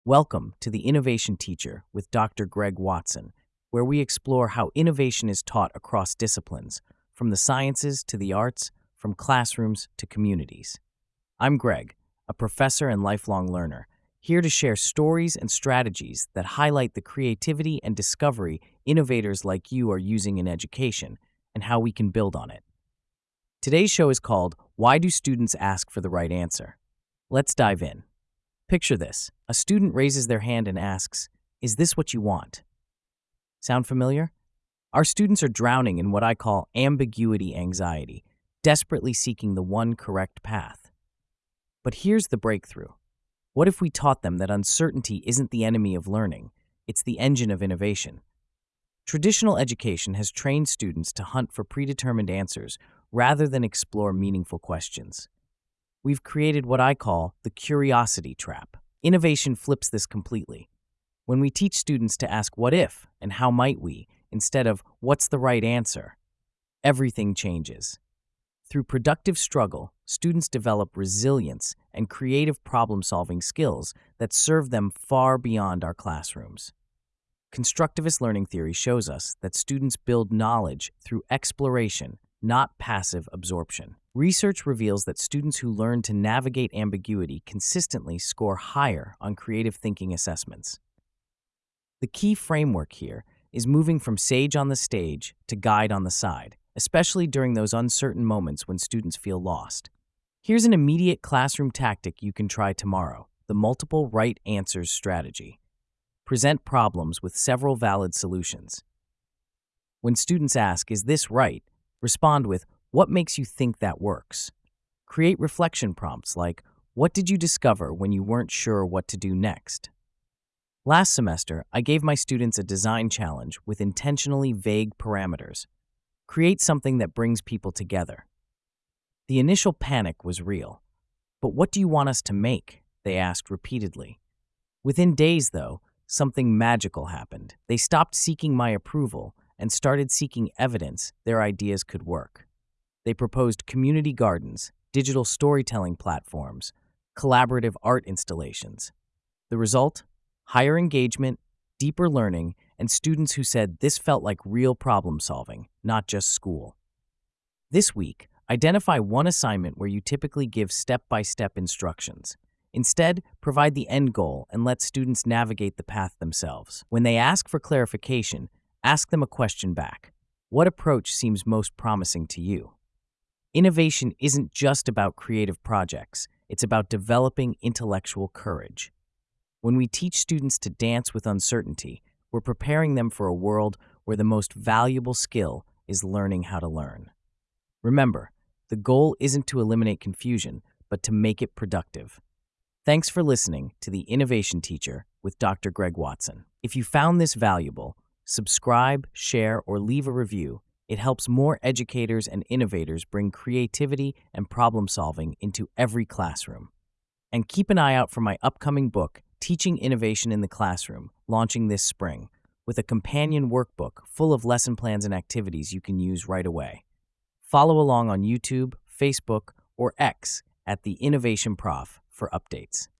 Welcome to the Innovation Teacher with Dr. Greg Watson, where we explore how innovation is taught across disciplines, from the sciences to the arts, from classrooms to communities. I'm Greg, a professor and lifelong learner, here to share stories and strategies that highlight the creativity and discovery innovators like you are using in education and how we can build on it. Today's show is called Why Do Students Ask for the Right Answer? Let's dive in. Picture this. A student raises their hand and asks, "Is this what you want?" Sound familiar? Our students are drowning in what I call ambiguity anxiety, desperately seeking the one correct path. But here's the breakthrough. What if we taught them that uncertainty isn't the enemy of learning, it's the engine of innovation? Traditional education has trained students to hunt for predetermined answers rather than explore meaningful questions. We've created what I call the curiosity trap. Innovation flips this completely. When we teach students to ask what if and how might we, instead of what's the right answer, everything changes. Through productive struggle, students develop resilience and creative problem-solving skills that serve them far beyond our classrooms. Constructivist learning theory shows us that students build knowledge through exploration, not passive absorption. Research reveals that students who learn to navigate ambiguity consistently score higher on creative thinking assessments. The key framework here is moving from sage on the stage to guide on the side, especially during those uncertain moments when students feel lost. Here's an immediate classroom tactic you can try tomorrow: the multiple right answers strategy. Present problems with several valid solutions. When students ask, "Is this right?" respond with, "What makes you think that works?" Create reflection prompts like, "What did you discover when you weren't sure what to do next?" Last semester, I gave my students a design challenge with intentionally vague parameters. Create something that brings people together. The initial panic was real. "But what do you want us to make?" they asked repeatedly. Within days, though, something magical happened. They stopped seeking my approval and started seeking evidence their ideas could work. They proposed community gardens, digital storytelling platforms, collaborative art installations. The result? Higher engagement, deeper learning, and students who said this felt like real problem solving, not just school. This week, identify one assignment where you typically give step-by-step instructions. Instead, provide the end goal and let students navigate the path themselves. When they ask for clarification, ask them a question back. What approach seems most promising to you? Innovation isn't just about creative projects, it's about developing intellectual courage. When we teach students to dance with uncertainty, we're preparing them for a world where the most valuable skill is learning how to learn. Remember, the goal isn't to eliminate confusion, but to make it productive. Thanks for listening to the Innovation Teacher with Dr. Greg Watson. If you found this valuable, subscribe, share, or leave a review. It helps more educators and innovators bring creativity and problem solving into every classroom. And keep an eye out for my upcoming book, Teaching Innovation in the Classroom, launching this spring, with a companion workbook full of lesson plans and activities you can use right away. Follow along on YouTube, Facebook, or X at The Innovation Prof for updates.